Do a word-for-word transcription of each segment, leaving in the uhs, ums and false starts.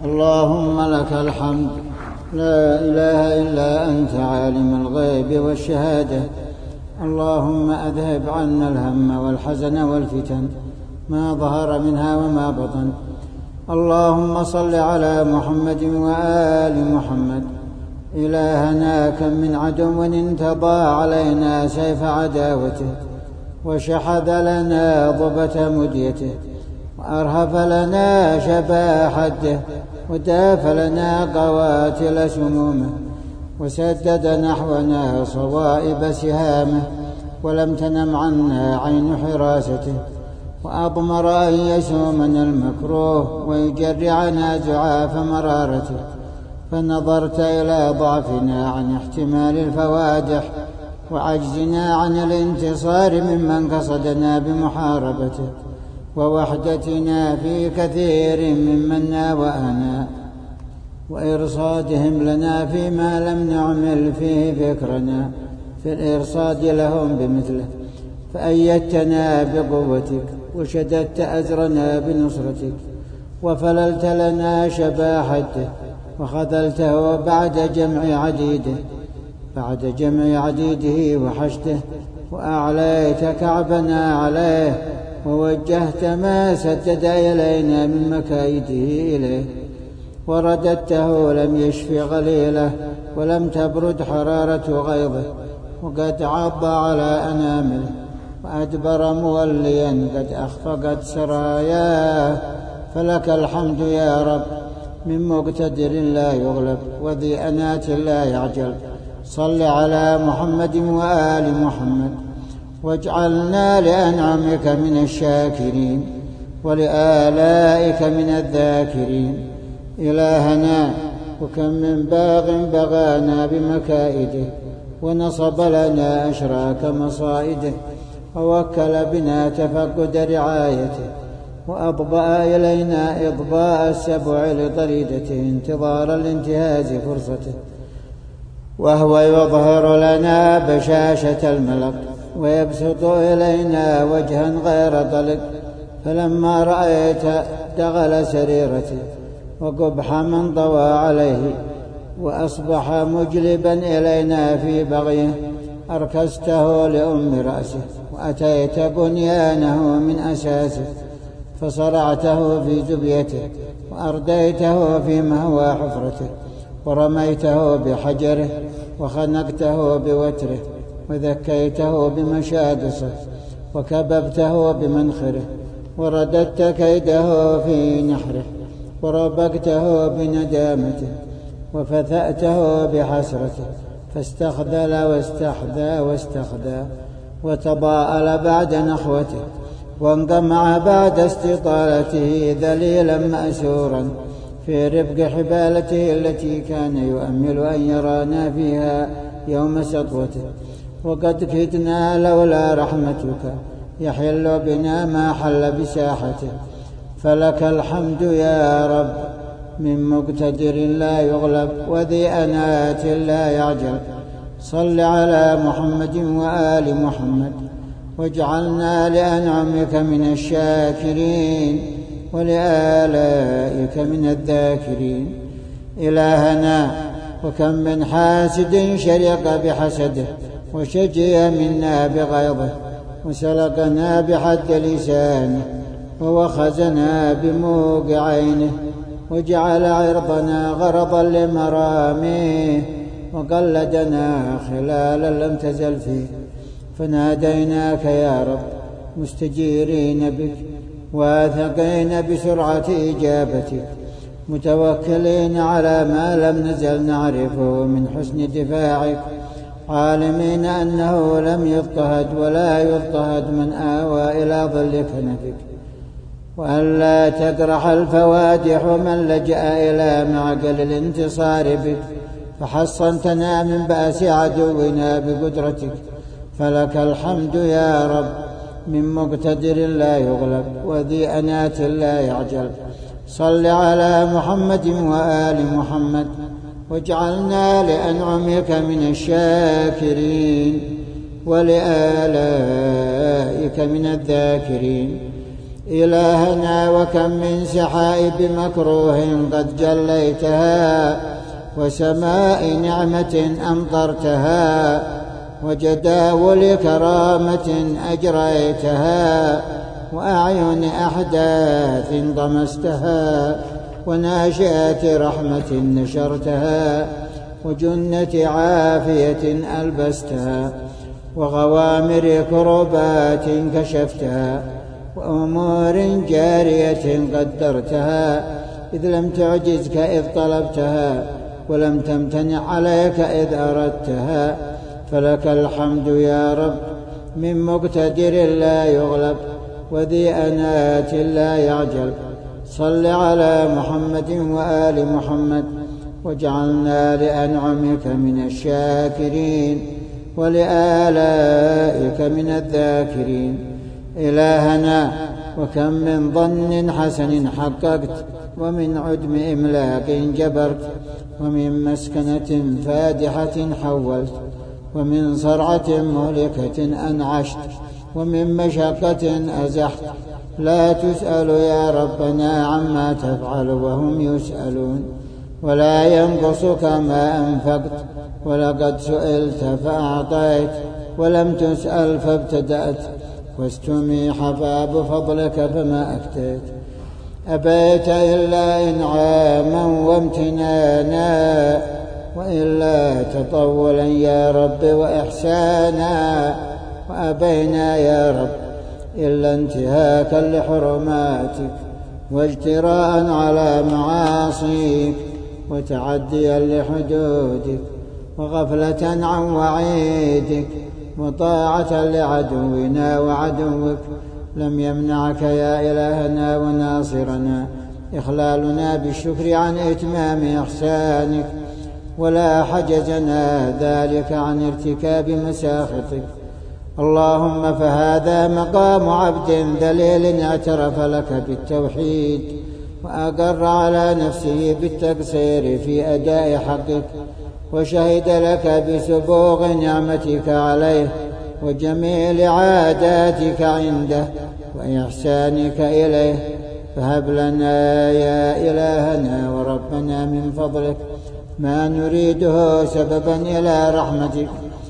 اللهم لك الحمد، لا إله إلا أنت عالم الغيب والشهادة. اللهم أذهب عنا الهم والحزن والفتن ما ظهر منها وما بطن. اللهم صل على محمد وآل محمد. إلهنا كم من عدو انتضى علينا سيف عداوته، وشحذ لنا ضبة مديته، وأرهف لنا شفا حده، وداف لنا قواتل سمومه، وسدد نحونا صوائب سهامه، ولم تنم عنا عين حراسته، وأضمر أن يسومنا المكروه ويجرعنا زعاف مرارته. فنظرت إلى ضعفنا عن احتمال الفوادح، وعجزنا عن الانتصار ممن قصدنا بمحاربته، ووحدتنا في كثير ممن ناوأنا، وإرصادهم لنا فيما لم نعمل فيه فكرنا في الإرصاد لهم بمثله. فأيدتنا بقوتك، وشددت أزرنا بنصرتك، وفللت لنا شباحته، وخذلته بعد جمع عديده بعد جمع عديده وحشده، وأعليت كعبنا عليه، ووجهت ما سدد إلينا من مكايده إليه، ورددته لم يشف غليله، ولم تبرد حرارة غيظه، وقد عض على أنامله، وأدبر موليا قد أخفقت سراياه. فلك الحمد يا رب، من مقتدر لا يغلب، وذي أنات لا يعجل. صل على محمد وآل محمد، واجعلنا لأنعمك من الشاكرين، ولآلائك من الذاكرين. إلهنا وكم من باغ بغانا بمكائده، ونصب لنا أشراك مصائده، ووكل بنا تفقد رعايته، وأضبأ إلينا إضباء السبع لطريدته انتظار الانتهاز فرصته. وهو يظهر لنا بشاشة الملك، ويبسط إلينا وجها غير طلق. فلما رأيت دغل سريرته، وقبح من ضوى عليه، وأصبح مجلبا إلينا في بغيه، أركسته لأم رأسه، وأتيت بنيانه من أساسه، فصرعته في زبيته، وأرديته في مهوى حفرته، ورميته بحجره، وخنقته بوتره، وذكيته بمشادصه، وكببته بمنخره، ورددت كيده في نحره، وربكته بندامته، وفثأته بحسرته، فاستخذل واستحذى واستخذى، وتضاءل بعد نخوته، وانقمع بعد استطالته ذليلا مأسورا في رفق حبالته التي كان يؤمل أن يرانا فيها يوم سطوته. وقد كدنا لولا رحمتك يحل بنا ما حل بساحته. فلك الحمد يا رب، من مقتدر لا يغلب، وذي أنات لا يعجل. صل على محمد وآل محمد، واجعلنا لأنعمك من الشاكرين، ولآلائك من الذاكرين. إلهنا وكم من حاسد شرق بحسده، وشجي منا بغيظه، وسلقنا بحد لسانه، ووخزنا بموق عينه، وجعل عرضنا غرضا لمراميه، وقلدنا خلالا لم تزل فيه. فناديناك يا رب مستجيرين بك، واثقين بسرعة إجابتك، متوكلين على ما لم نزل نعرفه من حسن دفاعك، عالمين أنه لم يضطهد ولا يضطهد من آوى إلى ظل كنفك، وأن لا تجرح الفوادح من لجأ إلى معقل الانتصار بك، فحصنتنا من بأس عدونا بقدرتك. فلك الحمد يا رب، من مقتدر لا يغلب، وذي أنات لا يعجل. صل على محمد وآل محمد، واجعلنا لأنعمك من الشاكرين، ولآلائك من الذاكرين. إلهنا وكم من سحائب مكروه قد جليتها وسماء نعمة أمطرتها وجداول كرامة أجريتها وأعين أحداث طمستها وناشئة رحمة نشرتها وجنة عافية ألبستها وغوامر كربات كشفتها وأمور جارية قدرتها إذ لم تعجزك إذ طلبتها ولم تمتنع عليك إذ أردتها فلك الحمد يا رب من مقتدر لا يغلب وذي أنات لا يعجل صل على محمد وآل محمد واجعلنا لأنعمك من الشاكرين ولآلائك من الذاكرين. إلهنا وكم من ظن حسن حققت ومن عدم إملاق جبرت ومن مسكنة فادحة حولت ومن صرعة مهلكة أنعشت ومن مشقة أزحت لا تسأل يا ربنا عما تفعل وهم يسألون ولا ينقصك ما أنفقت ولقد سئلت فأعطيت ولم تسأل فابتدأت واستميح باب فضلك فما أكتيت أبيت إلا إنعاما وامتنانا وإلا تطولا يا رب وإحسانا وأبينا يا رب إلا انتهاكا لحرماتك واجتراء على معاصيك وتعديا لحدودك وغفلة عن وعيدك وطاعة لعدونا وعدوك. لم يمنعك يا إلهنا وناصرنا إخلالنا بالشكر عن إتمام إحسانك ولا حجزنا ذلك عن ارتكاب مساخطك. اللهم فهذا مقام عبد ذليل اعترف لك بالتوحيد وأقر على نفسه بالتقصير في أداء حقك وشهد لك بسبوغ نعمتك عليه وجميل عاداتك عنده وإحسانك إليه. فهب لنا يا إلهنا وربنا من فضلك ما نريده سببا إلى رحمتك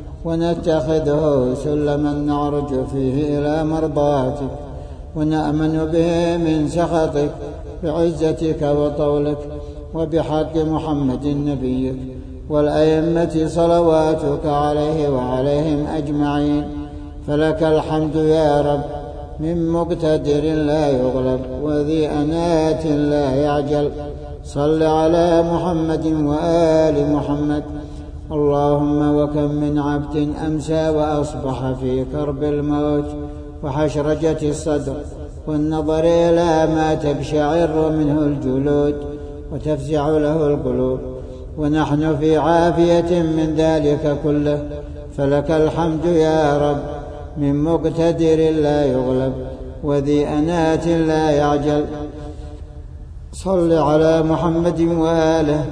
ونتخذه سلما نعرج فيه إلى مرضاتك ونأمن به من سخطك بعزتك وطولك وبحق محمد نبيك والأئمة صلواتك عليه وعليهم أجمعين. فلك الحمد يا رب من مقتدر لا يغلب وذي أنات لا يعجل. صل على محمد وآل محمد. اللهم وكم من عبد أمسى وأصبح في كرب الموت وحشرجة الصدر والنظر إلى ما تقشعر منه الجلود وتفزع له القلوب ونحن في عافية من ذلك كله. فلك الحمد يا رب من مقتدر لا يغلب وذي أنات لا يعجل. صل على محمد وآله.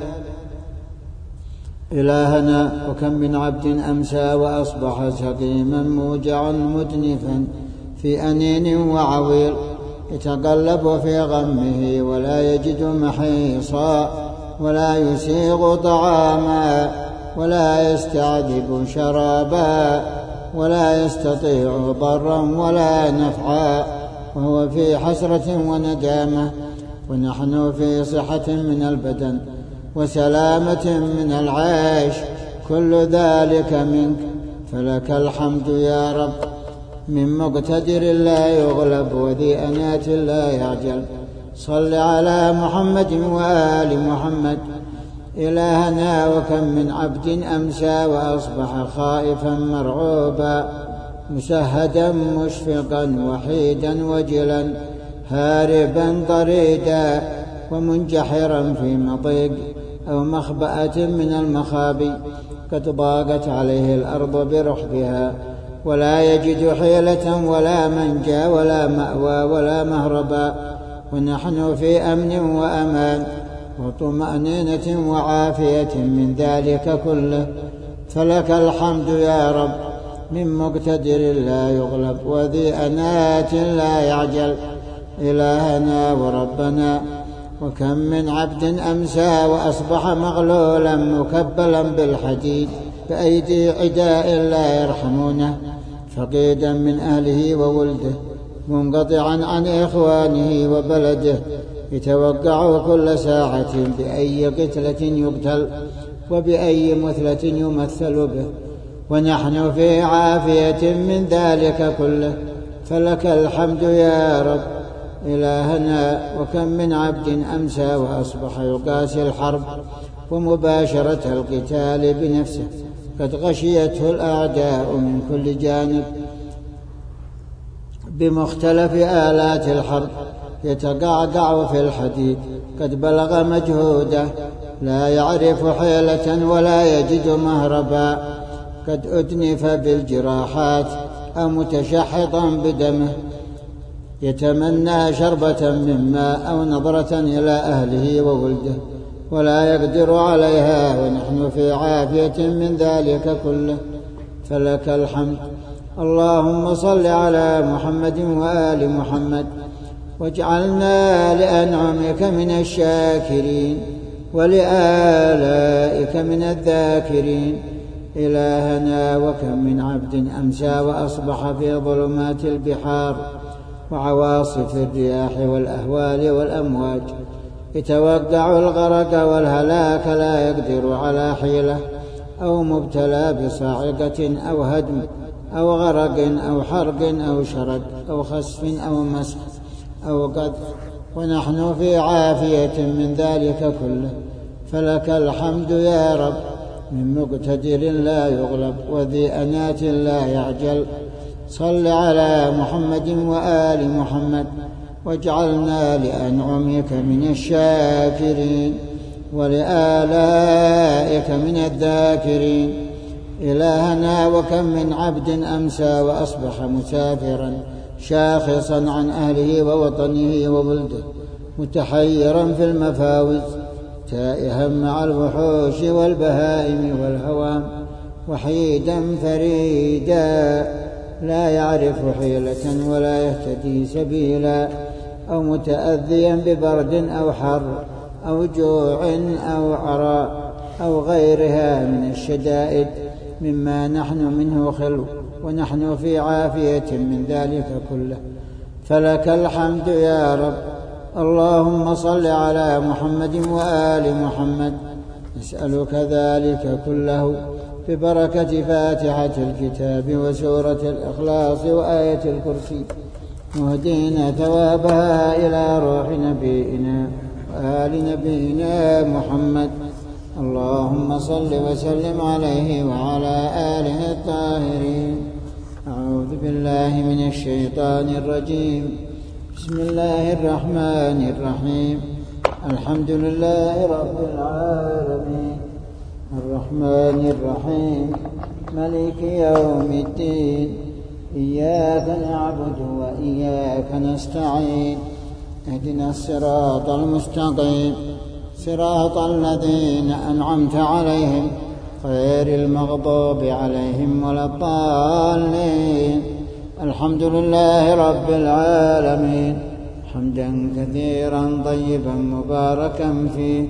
إلهنا وكم من عبد أمسى وأصبح سقيما موجعا مدنفا في أنين وعويل يتقلب في غمه ولا يجد محيصا ولا يسيغ طعاما ولا يستعذب شرابا ولا يستطيع ضرا ولا نفعا وهو في حسرة وندامة ونحن في صحة من البدن وسلامة من العيش كل ذلك منك. فلك الحمد يا رب من مقتدر لا يغلب وذي أنات لا يعجل. صل على محمد وآل محمد. إلهنا وكم من عبد أمسى وأصبح خائفا مرعوبا مسهدا مشفقا وحيدا وجلا هاربا طريدا ومنجحرا في مضيق أو مخبأة من المخابي قد ضاقت عليه الأرض برحبها ولا يجد حيلة ولا منجا ولا مأوى ولا مهربا ونحن في أمن وأمان وطمأنينة وعافية من ذلك كله. فلك الحمد يا رب من مقتدر لا يغلب وذي أنات لا يعجل. إلهنا وربنا. وكم من عبد أمسى وأصبح مغلولا مكبلا بالحديد بأيدي عداء لا يرحمونه، فقيدا من أهله وولده، منقطعا عن إخوانه وبلده، يتوقع كل ساعة بأي قتلة يقتل وبأي مثلة يمثل به، ونحن في عافية من ذلك كله، فلك الحمد يا رب إلهنا. وكم من عبد أمسى وأصبح يقاسي الحرب ومباشرة القتال بنفسه، قد غشيته الأعداء من كل جانب بمختلف آلات الحرب، يتقعقع في الحديد، قد بلغ مجهوده، لا يعرف حيلة ولا يجد مهربا، قد أدنف بالجراحات أو متشحطا بدمه، يتمنى شربة من ماء أو نظرة إلى أهله وولده ولا يقدر عليها، ونحن في عافية من ذلك كله، فلك الحمد. اللهم صل على محمد وآل محمد، واجعلنا لأنعمك من الشاكرين ولآلائك من الذاكرين. إلهنا وكم من عبد أمسى وأصبح في ظلمات البحار وعواصف الرياح والأهوال والأمواج، يتوقع الغرق والهلاك، لا يقدر على حيلة، أو مبتلى بصاعقة أو هدم أو غرق أو حرق أو شرد أو خسف أو مسح أو قذف، ونحن في عافية من ذلك كله، فلك الحمد يا رب، من مقتدر لا يغلب وذي أنات لا يعجل. صل على محمد وآل محمد، واجعلنا لأنعمك من الشاكرين ولآلائك من الذاكرين. إلهنا وكم من عبد أمسى وأصبح مسافرا شاخصا عن أهله ووطنه وولده، متحيرا في المفاوز، تائها مع الوحوش والبهائم والهوام، وحيدا فريدا، لا يعرف حيلة ولا يهتدي سبيلا، أو متأذيا ببرد أو حر أو جوع أو عراء أو غيرها من الشدائد مما نحن منه خلو، ونحن في عافية من ذلك كله، فلك الحمد يا رب. اللهم صل على محمد وآل محمد، نسألك ذلك كله ببركة فاتحة الكتاب وسورة الإخلاص وآية الكرسي، مهدينا ثوابها إلى روح نبينا وآل نبينا محمد. اللهم صل وسلم عليه وعلى آله الطاهرين. أعوذ بالله من الشيطان الرجيم. بسم الله الرحمن الرحيم. الحمد لله رب العالمين، الرحمن الرحيم، ملك يوم الدين، إياك نعبد وإياك نستعين، اهدنا الصراط المستقيم، صراط الذين أنعمت عليهم غير المغضوب عليهم ولا الضالين. الحمد لله رب العالمين، حمدا كثيرا طيبا مباركا فيه.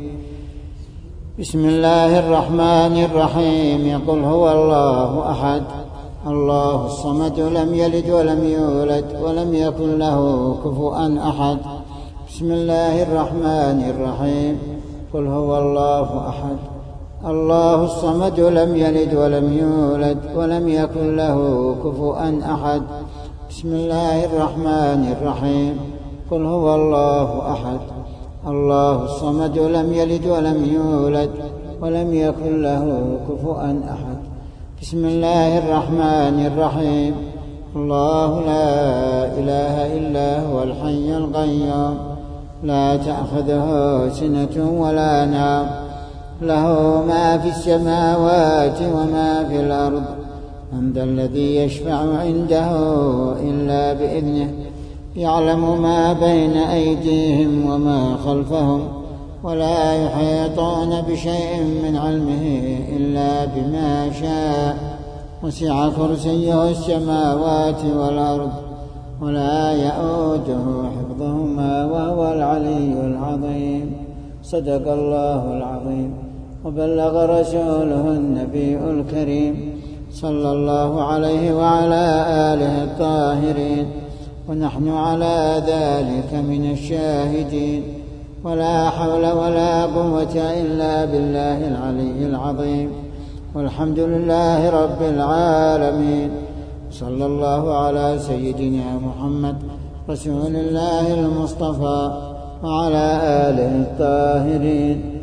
بسم الله الرحمن الرحيم. قل هو الله أحد الله الصمد، لم يلد ولم يولد ولم يكن له كفوا أحد. بسم الله الرحمن الرحيم. قل هو الله أحد الله الصمد، لم يلد ولم يولد ولم يكن له كفوا أحد. بسم الله الرحمن الرحيم. قل هو الله أحد الله الصمد، لم يلد ولم يولد ولم يكن له كفوا أحد. بسم الله الرحمن الرحيم. الله لا إله إلا هو الحي القيوم، لا تأخذه سنة ولا نوم، له ما في السماوات وما في الأرض. من ذا الذي يشفع عنده إلا بإذنه، يعلم ما بين أيديهم وما خلفهم، ولا يحيطون بشيء من علمه إلا بما شاء. وسع كرسيه السماوات والأرض، ولا يؤوده حفظهما وهو العلي العظيم. صدق الله العظيم وبلغ رسوله النبي الكريم صلى الله عليه وعلى آله الطاهرين، ونحن على ذلك من الشاهدين، ولا حول ولا قوة إلا بالله العلي العظيم، والحمد لله رب العالمين. صلى الله على سيدنا محمد رسول الله المصطفى وعلى آله الطاهرين